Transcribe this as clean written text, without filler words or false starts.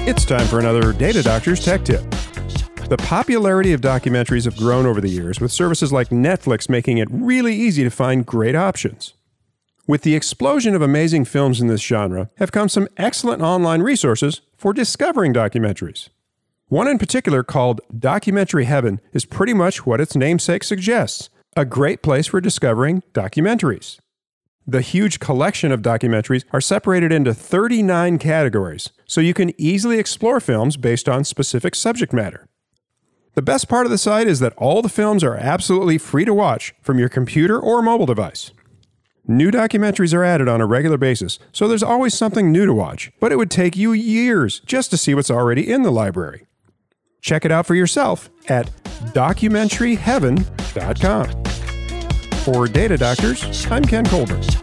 It's time for another Data Doctor's Tech Tip. The popularity of documentaries have grown over the years, with services like Netflix making it really easy to find great options. With the explosion of amazing films in this genre have come some excellent online resources for discovering documentaries. One in particular, called Documentary Heaven, is pretty much what its namesake suggests, a great place for discovering documentaries. The huge collection of documentaries are separated into 39 categories, so you can easily explore films based on specific subject matter. The best part of the site is that all the films are absolutely free to watch from your computer or mobile device. New documentaries are added on a regular basis, so there's always something new to watch, but it would take you years just to see what's already in the library. Check it out for yourself at documentaryheaven.com. For Data Doctors, I'm Ken Colbert.